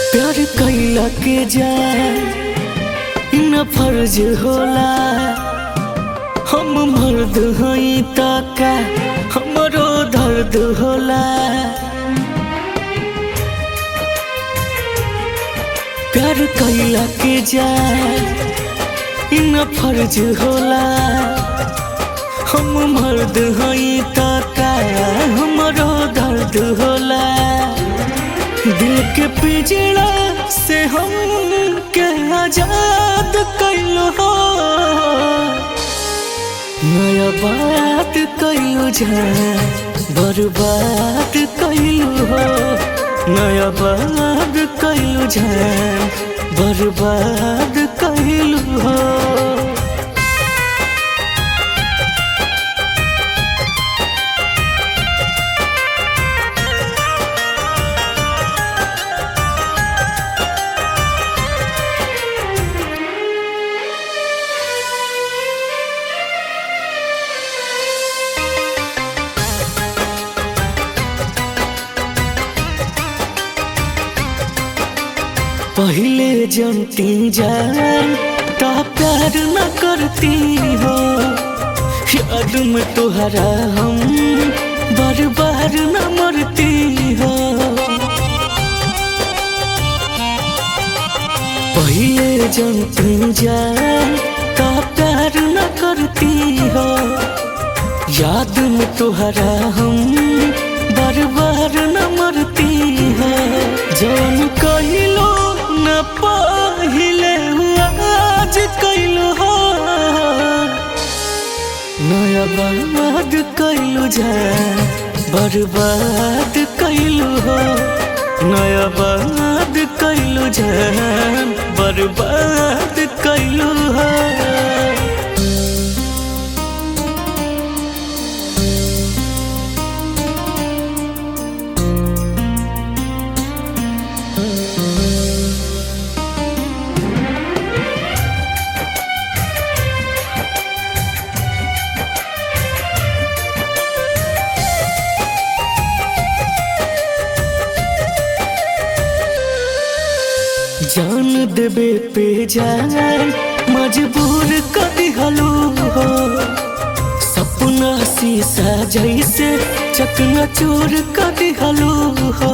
प्यार कैला के जाए न फर्ज होला। हम मर्द हई त का हमरो दर्द होला। प्यार कैला के जाए न फर्ज होला। हम मर्द हई त का हमरो दर्द होला। दिल के पिंजरा से हम के आजाद कैलो हो। नया बात कैलो जाए बर्बाद कैलो हो। नया बात कैलो जाए बर्बाद कैलो हो। पहले जानती जान ता प्यार न करती हो। याद में तुहरा हम बार बार न मरती हो। पहले जानती जान ता प्यार न करती हो। याद में तुहरा हम बार बार न मरती हो। जान कहिलो न पहिले आज कैलो हो। नया बात कैलो जाए बर्बाद कैलो हो। नया बात कैलो जाए बर्बाद कैलो हो। जान देबे पे जान मजबूर कर दिहलो हो। सपना शीशा जैसे चकनाचूर कर दिहलो हो।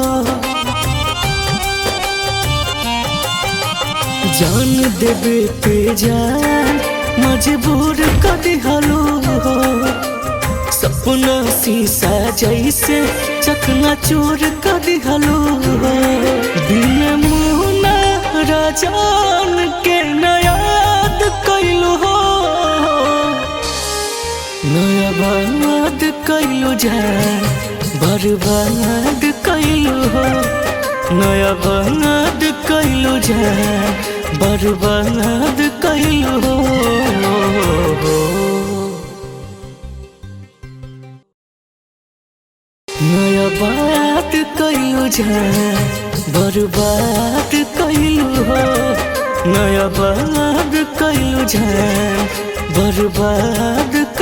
जान देबे पे जान मजबूर कर दिहलो हो। सपना शीशा जैसे चकनाचूर कर दिहलो हो। बिन मुना राजान के न याद कैलो हो। नया बात कैलो जाए बर्बाद कैलो हो। नया बात कैलो जाए बर्बाद कैलो हो। नया बात कैलो जाए बर्बाद कैलो हो। नया बात कैलो जाए बर्बाद